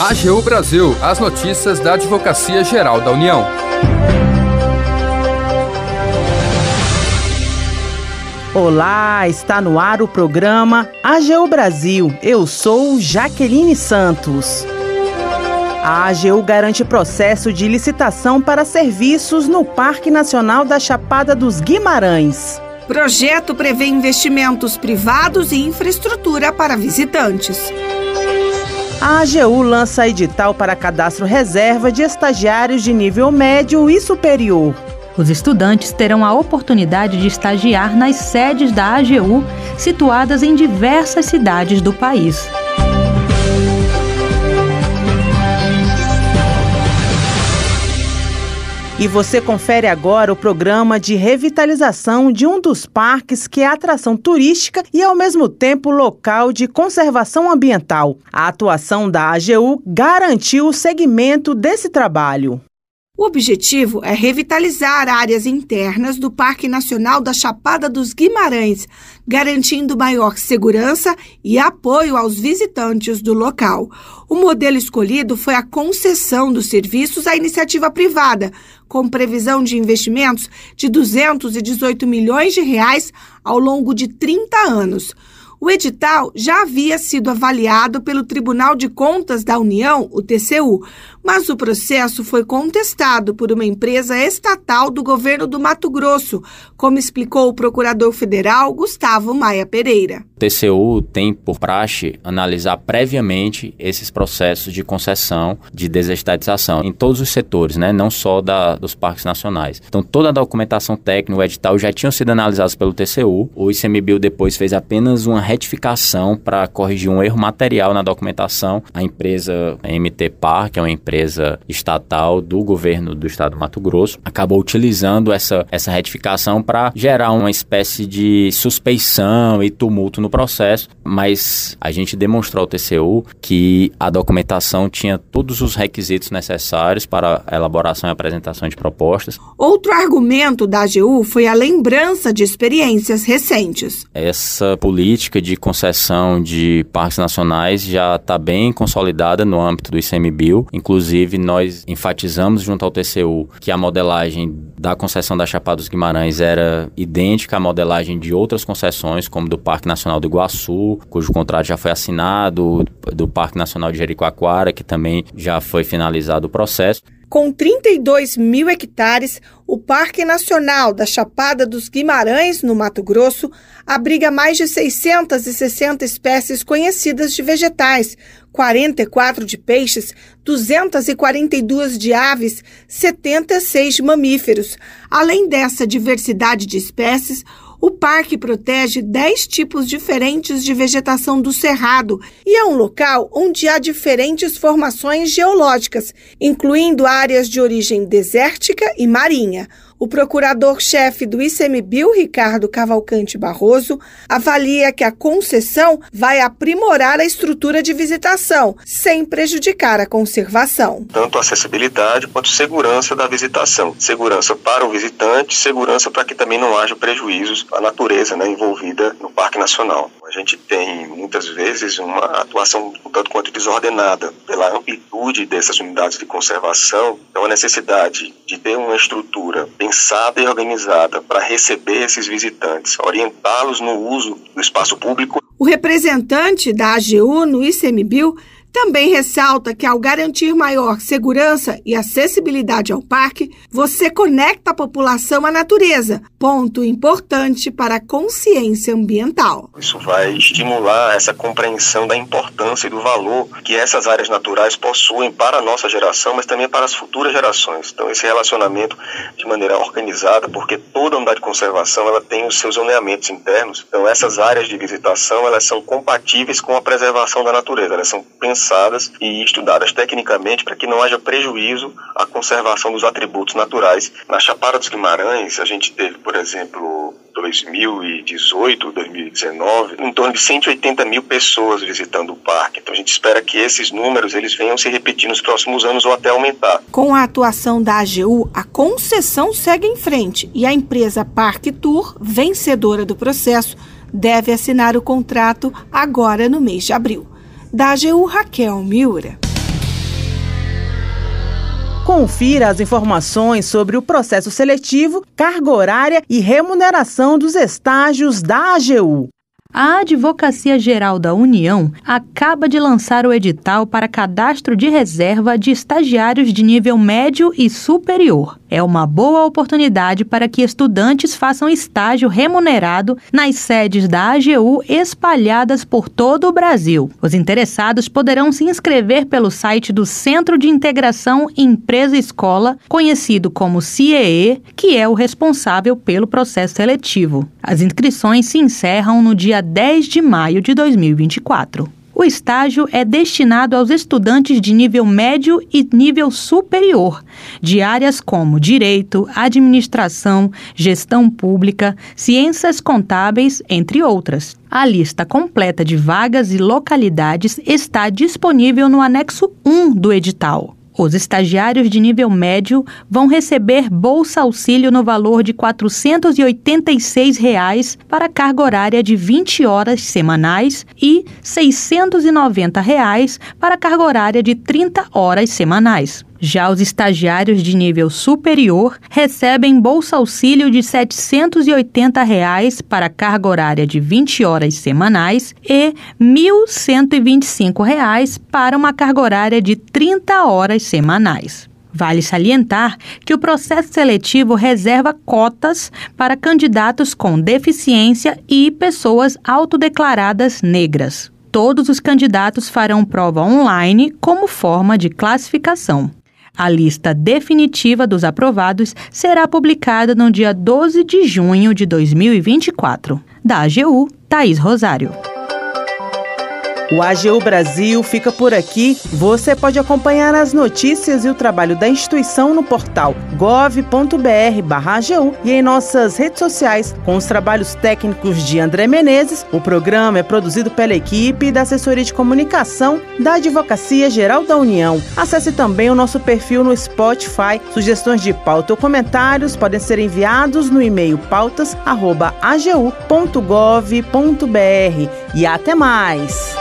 AGU Brasil, as notícias da Advocacia Geral da União. Olá, está no ar o programa AGU Brasil. Eu sou Jaqueline Santos. A AGU garante processo de licitação para serviços no Parque Nacional da Chapada dos Guimarães. Projeto prevê investimentos privados e infraestrutura para visitantes. A AGU lança edital para cadastro reserva de estagiários de nível médio e superior. Os estudantes terão a oportunidade de estagiar nas sedes da AGU, situadas em diversas cidades do país. E você confere agora o programa de revitalização de um dos parques que é atração turística e, ao mesmo tempo, local de conservação ambiental. A atuação da AGU garantiu o segmento desse trabalho. O objetivo é revitalizar áreas internas do Parque Nacional da Chapada dos Guimarães, garantindo maior segurança e apoio aos visitantes do local. O modelo escolhido foi a concessão dos serviços à iniciativa privada, com previsão de investimentos de R$ 218 milhões ao longo de 30 anos. O edital já havia sido avaliado pelo Tribunal de Contas da União, o TCU, mas o processo foi contestado por uma empresa estatal do governo do Mato Grosso, como explicou o procurador federal Gustavo Maia Pereira. O TCU tem por praxe analisar previamente esses processos de concessão de desestatização em todos os setores, não só dos parques nacionais. Então, toda a documentação técnica, o edital já tinham sido analisados pelo TCU. O ICMBio depois fez apenas uma retificação para corrigir um erro material na documentação. A empresa MT Par, que é uma empresa estatal do governo do estado do Mato Grosso, acabou utilizando essa retificação para gerar uma espécie de suspeição e tumulto no processo, mas a gente demonstrou ao TCU que a documentação tinha todos os requisitos necessários para a elaboração e apresentação de propostas. Outro argumento da AGU foi a lembrança de experiências recentes. Essa política de concessão de parques nacionais já está bem consolidada no âmbito do ICMBio. Inclusive, nós enfatizamos junto ao TCU que a modelagem da concessão da Chapada dos Guimarães era idêntica à modelagem de outras concessões, como do Parque Nacional do Iguaçu, cujo contrato já foi assinado, do Parque Nacional de Jericoacoara, que também já foi finalizado o processo. Com 32 mil hectares, o Parque Nacional da Chapada dos Guimarães, no Mato Grosso, abriga mais de 660 espécies conhecidas de vegetais, 44 de peixes, 242 de aves, 76 de mamíferos. Além dessa diversidade de espécies, o parque protege 10 tipos diferentes de vegetação do Cerrado e é um local onde há diferentes formações geológicas, incluindo áreas de origem desértica e marinha. O procurador-chefe do ICMBio, Ricardo Cavalcante Barroso, avalia que a concessão vai aprimorar a estrutura de visitação, sem prejudicar a conservação. Tanto a acessibilidade quanto segurança da visitação. Segurança para o visitante, segurança para que também não haja prejuízos à natureza envolvida no Parque Nacional. A gente tem, muitas vezes, uma atuação um tanto quanto desordenada pela amplitude dessas unidades de conservação. Então, a necessidade de ter uma estrutura pensada e organizada para receber esses visitantes, orientá-los no uso do espaço público. O representante da AGU no ICMBio também ressalta que, ao garantir maior segurança e acessibilidade ao parque, você conecta a população à natureza, ponto importante para a consciência ambiental. Isso vai estimular essa compreensão da importância e do valor que essas áreas naturais possuem para a nossa geração, mas também para as futuras gerações. Então, esse relacionamento de maneira organizada, porque toda unidade de conservação ela tem os seus zoneamentos internos. Então, essas áreas de visitação elas são compatíveis com a preservação da natureza, elas são pensadas e estudadas tecnicamente para que não haja prejuízo à conservação dos atributos naturais. Na Chapada dos Guimarães, a gente teve, por exemplo, 2018, 2019, em torno de 180 mil pessoas visitando o parque. Então a gente espera que esses números eles venham se repetir nos próximos anos ou até aumentar. Com a atuação da AGU, a concessão segue em frente e a empresa Parque Tour, vencedora do processo, deve assinar o contrato agora no mês de abril. Da AGU, Raquel Miura. Confira as informações sobre o processo seletivo, carga horária e remuneração dos estágios da AGU. A Advocacia Geral da União acaba de lançar o edital para cadastro de reserva de estagiários de nível médio e superior. É uma boa oportunidade para que estudantes façam estágio remunerado nas sedes da AGU espalhadas por todo o Brasil. Os interessados poderão se inscrever pelo site do Centro de Integração Empresa-Escola, conhecido como CIEE, que é o responsável pelo processo seletivo. As inscrições se encerram no dia 10 de maio de 2024. O estágio é destinado aos estudantes de nível médio e nível superior, de áreas como Direito, Administração, Gestão Pública, Ciências Contábeis, entre outras. A lista completa de vagas e localidades está disponível no anexo 1 do edital. Os estagiários de nível médio vão receber bolsa auxílio no valor de R$ 486 para carga horária de 20 horas semanais e R$ 690 para carga horária de 30 horas semanais. Já os estagiários de nível superior recebem bolsa auxílio de R$ 780 para carga horária de 20 horas semanais e R$ 1.125 para uma carga horária de 30 horas semanais. Vale salientar que o processo seletivo reserva cotas para candidatos com deficiência e pessoas autodeclaradas negras. Todos os candidatos farão prova online como forma de classificação. A lista definitiva dos aprovados será publicada no dia 12 de junho de 2024. Da AGU, Thaís Rosário. O AGU Brasil fica por aqui. Você pode acompanhar as notícias e o trabalho da instituição no portal gov.br/AGU e em nossas redes sociais. Com os trabalhos técnicos de André Menezes, o programa é produzido pela equipe da Assessoria de Comunicação da Advocacia Geral da União. Acesse também o nosso perfil no Spotify. Sugestões de pauta ou comentários podem ser enviados no e-mail pautas@agu.gov.br. E até mais!